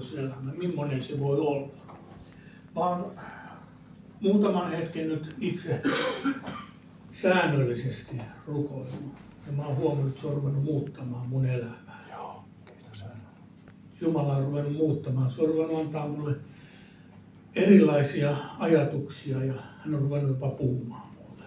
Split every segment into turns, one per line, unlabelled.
rukouselämä, millainen se voi olla. Mä oon muutaman hetken nyt itse säännöllisesti rukoillut. Ja mä oon huomannut, että se on ruvennut muuttamaan mun elämää.
Joo, kiitos Herra.
Jumala on ruvennut muuttamaan. Se on ruvennut antaa mulle erilaisia ajatuksia ja hän on ruvennut jopa puhumaan mulle.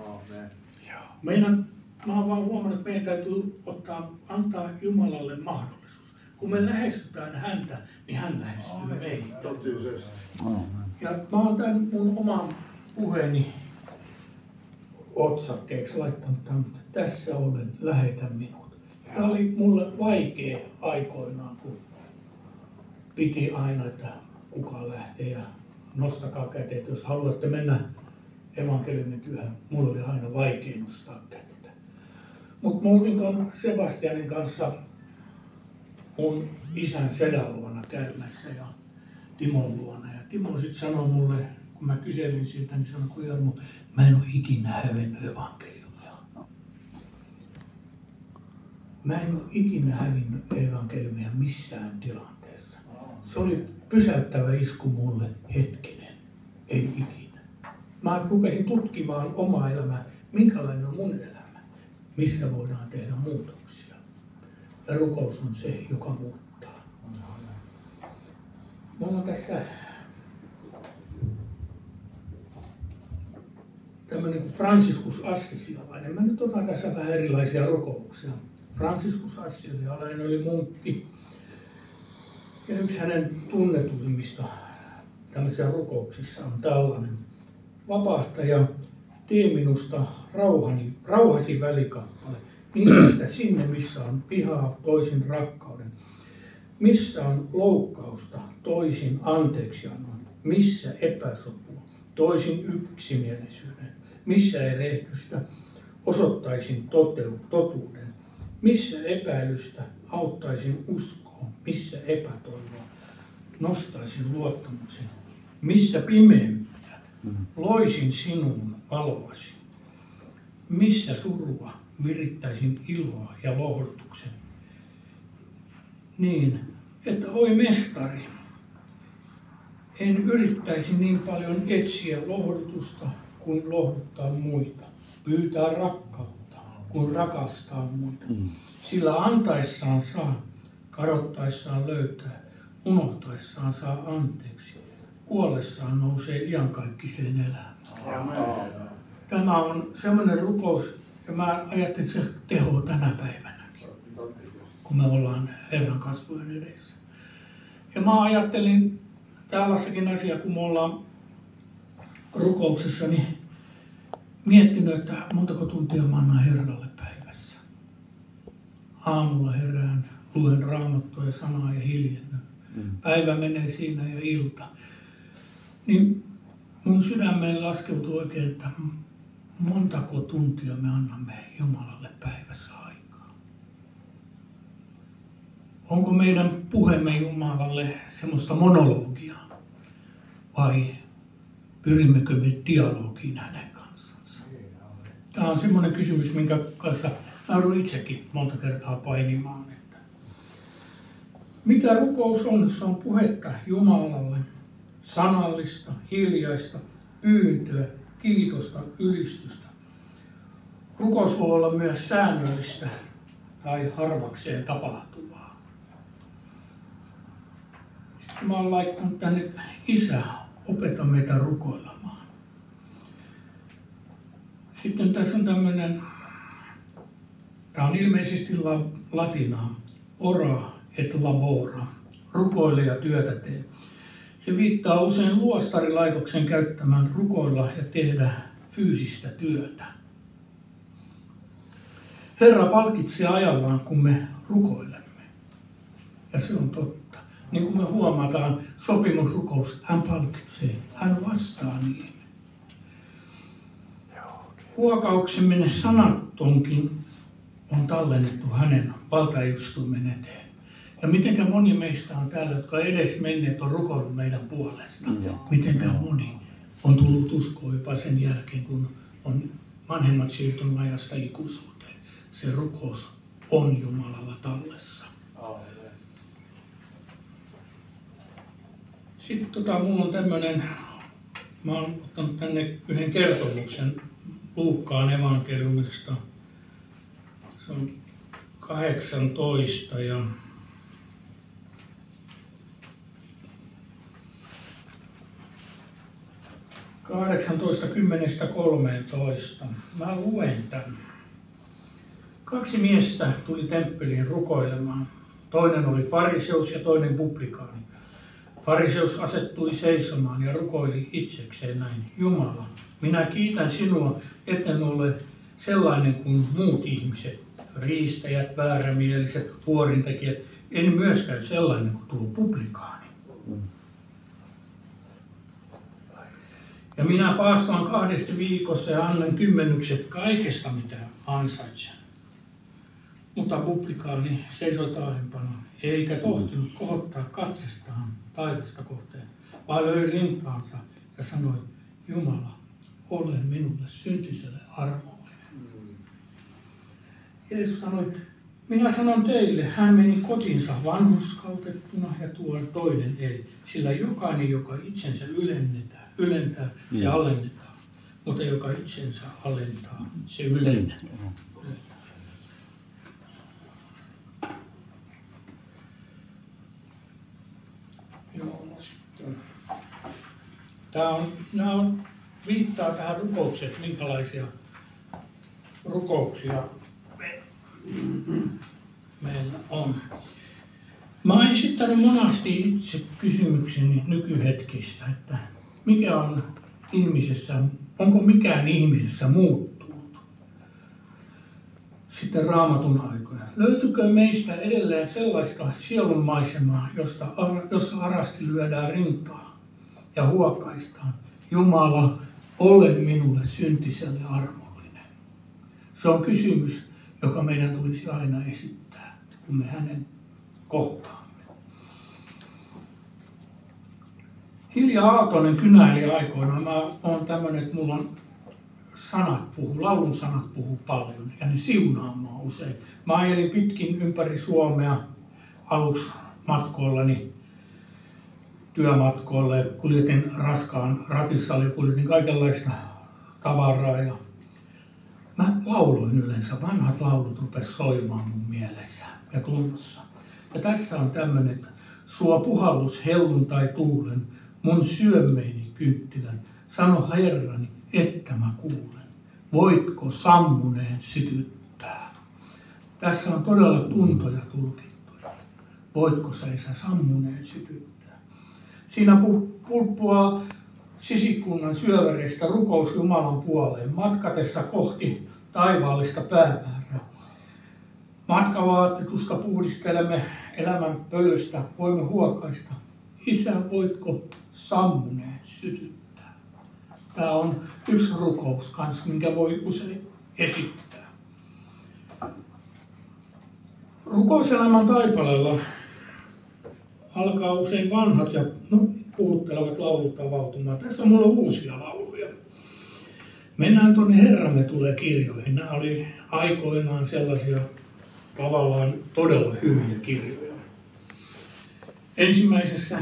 Mä oon vaan huomannut, että meidän täytyy antaa Jumalalle mahdollisuus. Kun me lähestytään häntä, niin hän lähestyy meitä. Ja mä oon tämän mun oman puheeni otsakkeeksi laittanut tämän, että tässä olen, lähetä minut. Tämä oli mulle vaikea aikoinaan, kun piti aina, että kuka lähtee ja nostakaa käteet, jos haluatte mennä evankeliumin työhön. Mulla oli aina vaikea nostaa kättä. Mutta me oltiin tuon Sebastianin kanssa mun isän sedän luona käymässä ja Timon luona. Ja Timo sitten sanoi mulle, kun mä kyselin siltä, niin sanoi, kun Jarmo, mä en ole ikinä hävennyt evankeliumia. Mä en ole ikinä hävinnyt evankeliumia missään tilanteessa. Se oli pysäyttävä isku mulle hetkinen, ei ikinä. Mä rupesin tutkimaan omaa elämää, minkälainen on mun elämä, missä voidaan tehdä muutoksia. Ja rukous on se, joka muuttaa. Mulla on tässä tämmöinen kuin Franciscus Assisialainen. Mä nyt otan tässä vähän erilaisia rukouksia. Franciscus Assisialainen oli munkki. Ja yksi hänen tunnetuimmista tämmöisiä rukouksissa on tällainen. Vapahtaja, tee minusta rauhasi välikappale, niin että sinne missä on vihaa toisin rakkauden, missä on loukkausta toisin anteeksiannon, missä epäsopua toisin yksimielisyyden, missä erehdystä osoittaisin totuuden, missä epäilystä auttaisin uskoon, missä epätoivoa nostaisin luottamuksen, missä pimeyttä loisin sinun valoasi, missä surua virittäisin iloa ja lohdutuksen, niin että oi mestari, en yrittäisi niin paljon etsiä lohdutusta kuin lohduttaa muita, pyytää rakkautta kuin rakastaa muita, sillä antaessaan saa, kadottaessaan löytää, unohtaessaan saa anteeksi, kuollessaan nousee iankaikkiseen elämään. Tämä on semmoinen rukous, ja mä ajattelin, että se teho tänä päivänäkin, kun me ollaan Herran kasvojen edessä. Ja mä ajattelin tällaisakin asia, kun me ollaan rukouksessa, niin miettinyt, että montako tuntia mä annan Herralle päivässä. Aamulla herään, luen Raamattua ja sanaa ja hiljennyn. Päivä menee siinä ja ilta. Niin mun sydämeen laskeutuu oikein, että montako tuntia me annamme Jumalalle päivässä aikaa. Onko meidän puheemme Jumalalle semmoista monologia vai pyrimmekö me dialogiin hänen kanssansa? Tämä on semmoinen kysymys, minkä kanssa joudun itsekin monta kertaa painimaan. Että mitä rukous on? Se on puhetta Jumalalle, sanallista, hiljaista, pyyntöä, kiitosta, ylistystä. Rukous voi olla myös säännöllistä tai harvakseen tapahtuvaa. Sitten mä oon laittanut tänne, Isä, opeta meitä rukoilemaan. Sitten tässä on tämmöinen, tämä on ilmeisesti latinaa, ora et labora, rukoile ja työtä tee. Se viittaa usein luostarilaitoksen käyttämään rukoilla ja tehdä fyysistä työtä. Herra palkitsee ajallaan, kun me rukoilemme. Ja se on totta. Niin kuin me huomataan, sopimusrukous, hän palkitsee, hän vastaa niin. Huokauksemme sanattonkin on tallennettu hänen valtaistuimen eteen. Ja mitenkä moni meistä on täällä, jotka edes menneet on rukoillut meidän puolesta. Mitenkä moni on tullut uskoon jopa sen jälkeen, kun on vanhemmat siirtynyt ajasta ikuisuuteen. Se rukous on Jumalalla tallessa. Sitten mulla on tämmönen, mä oon ottanut tänne yhden kertomuksen Luukkaan evankeliumista. Se on 18 ja (18:10-13). Mä luen tämän. 2 miestä tuli temppeliin rukoilemaan. Toinen oli fariseus ja toinen publikaani. Fariseus asettui seisomaan ja rukoili itsekseen näin: Jumala, minä kiitän sinua, etten ole sellainen kuin muut ihmiset, riistäjät, väärämieliset, huorintekijät, en myöskään sellainen kuin tuo publikaani. Ja minä paastaan 2 viikossa ja annan kymmenykset kaikesta, mitä ansaitsen. Mutta publikaani seisoi taaempana, eikä tohtinut kohottaa katsestaan taivasta kohteen, vaan löi rintaansa ja sanoi: Jumala, ole minulle syntiselle armollinen. Jeesus sanoi: minä sanon teille, hän meni kotinsa vanhurskautettuna ja tuo toinen ei. Sillä jokainen, joka itsensä ylentää, se alennetaan. Mutta joka itsensä alentaa, se ylennetään. Nämä viittaa tähän rukoukseen, että minkälaisia rukouksia meillä on. Mä oon esittänyt monasti itse kysymykseni nykyhetkistä, että mikä on ihmisessä, onko mikään ihmisessä muuttunut sitten Raamatun aikoina? Löytyykö meistä edelleen sellaista sielunmaisemaa, jossa arasti lyödään rintaa ja huokaistaan: Jumala, ole minulle syntiselle armollinen. Se on kysymys, joka meidän tulisi aina esittää, kun me hänen kohtaamme. Hilja Aaltonen kynäili aikoinaan. Mä oon tämmönen, että mulla on laulun sanat puhuu paljon ja ne siunaa mua usein. Mä ajelin pitkin ympäri Suomea aluksi matkoillani, työmatkoille, kuljetin raskaan ratissa, kuljetin kaikenlaista tavaraa ja mä lauloin yleensä. Vanhat laulut rupes soimaan mun mielessä ja tunnossa. Ja tässä on tämmönen, että sua puhallus hellun tai tuulen, mun syömmeini kynttilän, sano Herrani, että mä kuulen. Voitko sammuneen sytyttää? Tässä on todella tuntoja tulkittuja. Voitko sä sammuneen sytyttää? Siinä pulppuaa sisikunnan syöväreistä rukous Jumalan puoleen matkatessa kohti taivaallista päämäärää. Matkavaatetusta puhdistelemme elämän pölystä, voimme huokaista: Isä, voitko sammuneen sytyttää? Tämä on yksi rukous kanssa, minkä voi usein esittää. Rukouselämän taipaleella alkaa usein vanhat ja puhuttelevat laulut avautumaan. Tässä on mulla uusia lauluja. Mennään tuonne Herramme tulee kirjoihin. Nämä oli aikoinaan sellaisia tavallaan todella hyviä kirjoja. Ensimmäisessä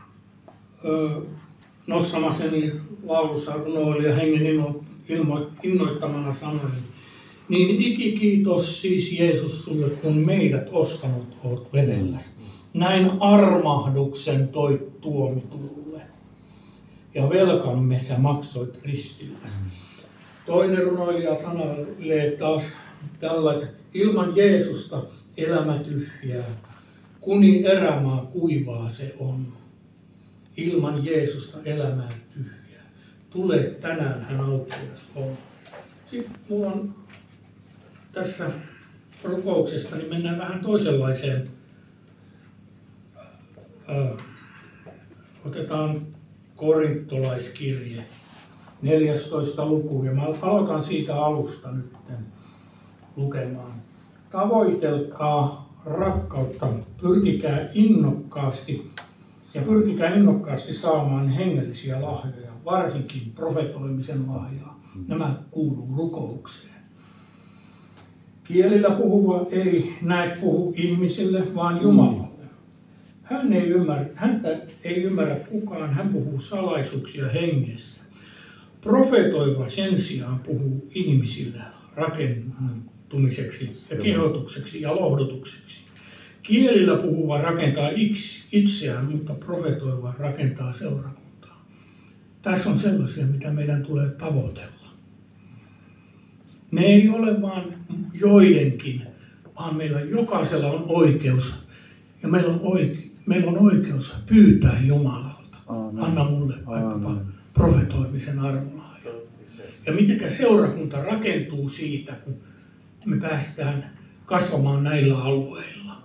nostamassani laulussa runoilija hengen innoittamana sanoi: niin ikikiitos siis Jeesus sulle, kun meidät ostanut oot verellä. Näin armahduksen toit tuomitulle ja velkamme sä maksoit ristillä. Toinen runoilija sanailee taas tällä, että ilman Jeesusta elämä tyhjää, kuni erämaa kuivaa se on. Ilman Jeesusta elämää tyhjää, tule tänään hän auttajas on. Sitten mulla on tässä rukouksesta, niin mennään vähän toisenlaiseen. Otetaan korintolaiskirje, 14. luku, ja mä aloitan siitä alusta nyt lukemaan. Tavoitelkaa rakkautta, pyrkikää innokkaasti saamaan hengellisiä lahjoja, varsinkin profetoimisen lahjaa. Nämä kuuluu rukoukseen. Kielillä puhuva ei näet puhu ihmisille, vaan Jumalalle. Häntä ei ymmärrä kukaan, hän puhuu salaisuuksia hengessä. Profetoiva sen sijaan puhuu ihmisillä rakentumiseksi ja kehotukseksi ja lohdutukseksi. Kielillä puhuva rakentaa itseään, mutta profetoiva rakentaa seurakuntaa. Tässä on sellaisia, mitä meidän tulee tavoitella. Me ei ole vaan joidenkin, vaan meillä jokaisella on oikeus. Ja meillä on oikeus pyytää Jumalalta. Amen. Anna mulle vaikkapa profetoimisen armolahjan. Ja mitenkä seurakunta rakentuu siitä, kun me päästään kasvamaan näillä alueilla.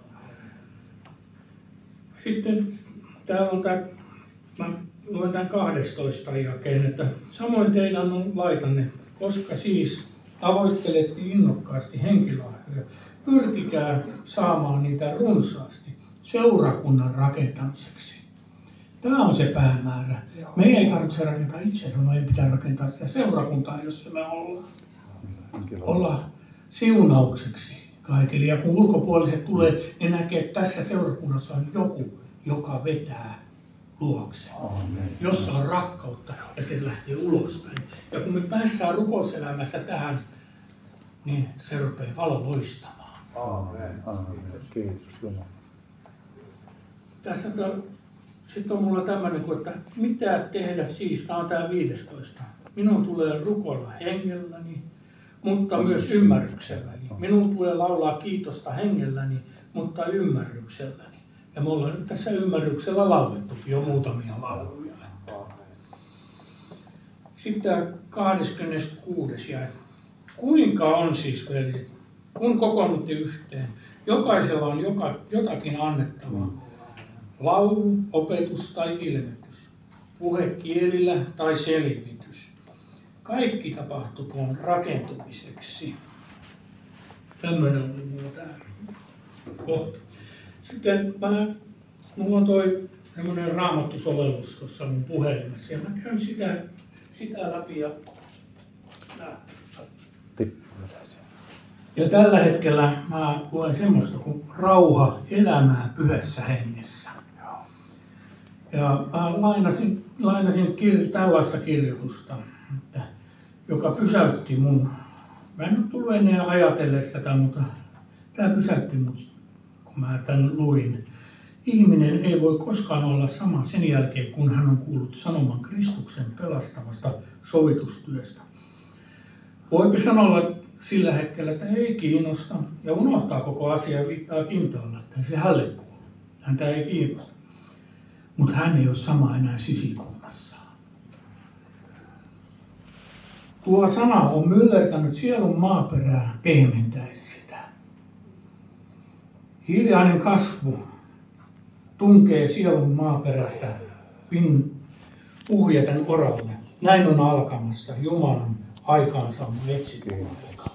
Sitten täällä on mä luen tämän 12 jakeen, että samoin teidän on laitanne, koska siis tavoittelette innokkaasti henkilahjoja, pyrkikää saamaan niitä runsaasti seurakunnan rakentamiseksi. Tämä on se päämäärä. Me ei tarvitse rakentaa itse, vaan meidän pitää rakentaa sitä seurakuntaa, jossa me ollaan siunaukseksi kaikille. Ja kun ulkopuoliset tulee, ne näkee, että tässä seurakunnassa on joku, joka vetää luokse, jossa on rakkautta ja se lähtee ulospäin. Ja kun me päästään rukouselämässä tähän, niin se rupeaa valo loistamaan.
Kiitos Jumala.
Tässä sitten on mulla tämmöinen, että mitä tehdä siis, tämä on tämä 15. Minun tulee rukoilla hengelläni, mutta myös ymmärrykselläni. Minun tulee laulaa kiitosta hengelläni, mutta ymmärrykselläni. Ja me ollaan nyt tässä ymmärryksellä laulettu jo muutamia lauluja. Sitten 26. jae. Kuinka on siis, veljet, kun kokoonnutte yhteen, jokaisella on jotakin annettavaa. Laulu, opetus tai ilmetys, puhe kielillä tai selvitys. Kaikki tapahtukoon rakentumiseksi. Tämmöinen oli mulla täällä kohta. Sitten mulla on semmoinen raamattusovellus tuossa mun puhelimessa ja mä käyn sitä läpi ja tällä hetkellä mä luen semmoista kuin rauha elämää pyhässä hengessä. Ja mä lainasin tällaista kirjoitusta, joka pysäytti mun. Mä en ole tullut ennen ajatelleeksi tätä, mutta tämä pysäytti mut, kun mä tämän luin. Ihminen ei voi koskaan olla sama sen jälkeen, kun hän on kuullut sanoman Kristuksen pelastavasta sovitustyöstä. Voipi sanoa sillä hetkellä, että ei kiinnosta ja unohtaa koko asia ja viittaa kintaalla, että se hänelle kuuluu. Häntä ei kiinnosta. Mutta hän ei ole sama enää sisikunnassa. Tuo sana on myllertänyt sielun maaperää pehmentäen sitä. Hiljainen kasvu tunkee sielun maaperästä puhjeten oralle. Näin on alkamassa Jumalan aikaansaama etsityspaikka.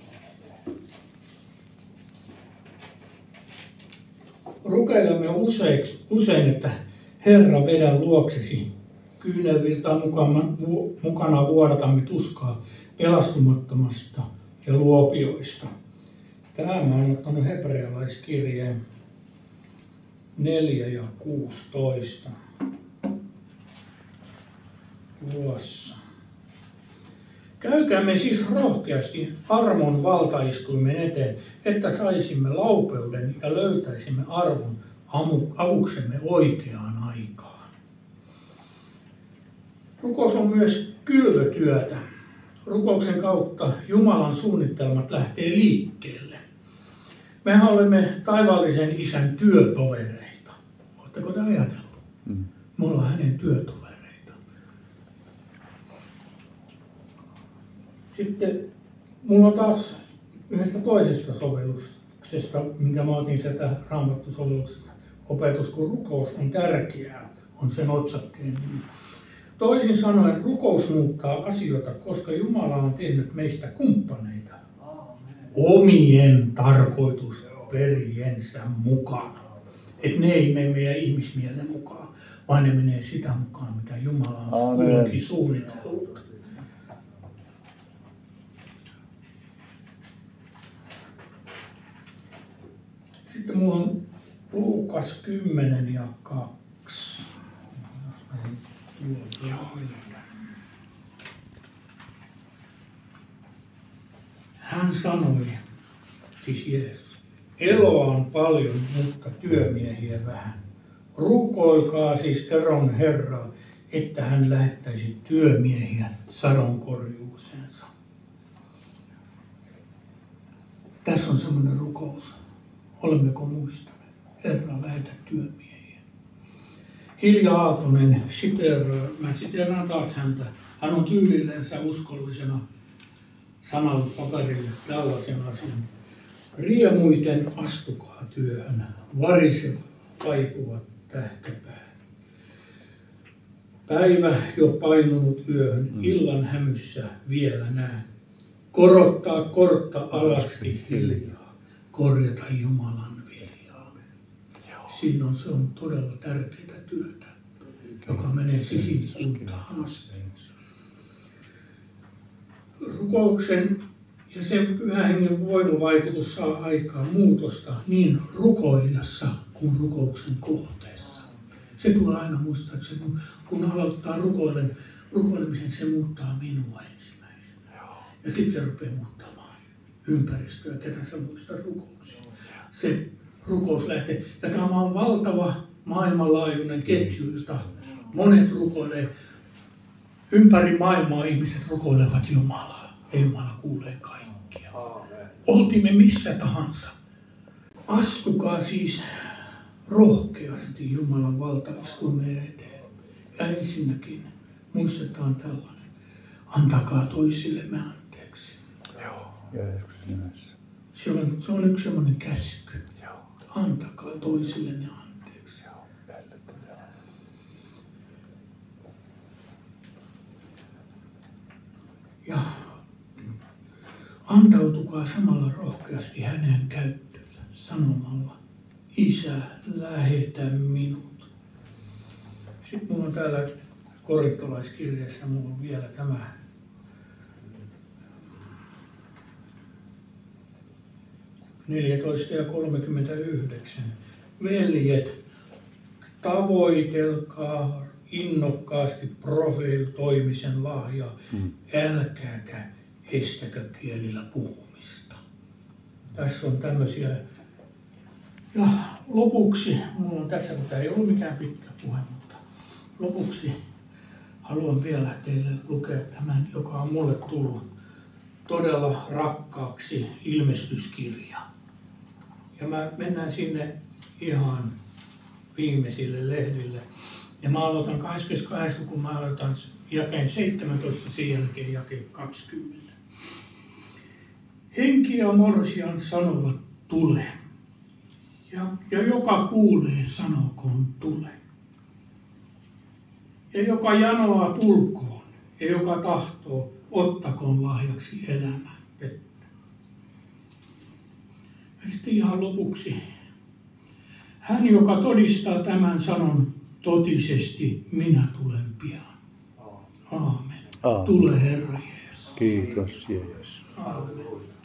Rukoilemme usein, että Herra, vedä luoksesi. Kyynelvirtaan mukana vuodatamme tuskaa pelastumattomasta ja luopioista. Tähän mä oon ottanut hebrealaiskirjeen 4 ja 16. Tuossa. Käykäämme siis rohkeasti armon valtaistuimen eteen, että saisimme laupeuden ja löytäisimme arvon avuksemme oikeaan aikaan. Rukous on myös kylvötyötä. Rukouksen kautta Jumalan suunnitelmat lähtee liikkeelle. Mehän olemme taivaallisen Isän työtovereita. Oletteko te ajatellut? Me ollaan hänen työtovereita. Sitten mulla on taas yhdestä toisesta sovelluksesta, minkä mä otin sieltä raamattusovelluksesta, opetus, kun rukous on tärkeää, on sen otsakkeen nimi. Toisin sanoen rukous muuttaa asioita, koska Jumala on tehnyt meistä kumppaneita omien tarkoitusperiensä mukaan. Että ne ei mene meidän ihmismielen mukaan, vaan ne menee sitä mukaan, mitä Jumala on kulloinkin suunnitellut. Sitten mulla on Luukas 10 ja 2. Hän sanoi, siis Jeesus, eloa on paljon, mutta työmiehiä vähän. Rukoilkaa siis eron Herraa, että hän lähettäisi työmiehiä sadonkorjuuseensa. Tässä on semmoinen rukous. Olemmeko muistaneet? Herra, lähetä työmiehiä. Hilja Aaltonen mä siteeraan taas häntä. Hän on tyylillensä uskollisena sanonut paperille tällaisen asian. Riemuiten astukaa työhön, varisevat vaipuvat tähkäpäät. Päivä jo painunut yöhön, illan hämyssä vielä näen. Korottaa kortta alasti hiljaa, korjata Jumalan viljaa. Siinä se on todella tärkeää työtä, joka menee sisinsuuntaan asti. Rukouksen ja sen Pyhän Hengen voimavaikutus saa aikaan muutosta niin rukoilijassa kuin rukouksen kohteessa. Se tulee aina muistaa, että kun aloittaa rukoilemisen, se muuttaa minua ensimmäisenä. Ja sitten se rupeaa muuttamaan ympäristöä, ketä sä muistat rukouksia. Se rukous lähtee. Ja tämä on valtava maailmanlaajuinen ketju, jota monet rukoilee. Ympäri maailmaa ihmiset rukoilevat Jumalaa. Ja Jumala kuulee kaikkia. Oltiin me missä tahansa. Astukaa siis rohkeasti Jumalan valtaistuimeen eteen. Ja ensinnäkin muistetaan tällainen. Antakaa toisillemme anteeksi.
Joo, Jeesuksen nimessä.
Se on yksi sellainen käsky.
Joo.
Antakaa toisillenne anteeksi.
Joo,
ja antautukaa samalla rohkeasti hänen käyttöönsä sanomalla, Isä, lähetä minut. Sitten minulla on täällä korintolaiskirjassa minulla on vielä tämä. ja 39. Veljet, tavoitelkaa innokkaasti profiilitoimisen lahjaa, älkääkä estäkö kielillä puhumista. Tässä on tämmöisiä. Ja lopuksi, minulla on tässä, kun tämä ei ole mikään pitkä puhe, mutta lopuksi haluan vielä teille lukea tämän, joka on mulle tullut todella rakkaaksi, ilmestyskirja. Ja mennään sinne ihan viimeisille lehdille. Ja mä aloitan 28, kun mä aloitan jakeen 17, sen jälkeen jakeen 20. Henki ja morsian sanovat tule. Ja joka kuulee, sanokoon tule. Ja joka janoaa tulkoon. Ja joka tahtoo, ottakoon lahjaksi elämää vettä. Ja sitten ihan lopuksi. Hän, joka todistaa tämän sanon totisesti, minä tulen pian. Aamen. Tule Herra Jeesus.
Kiitos Jeesus.
Aamen.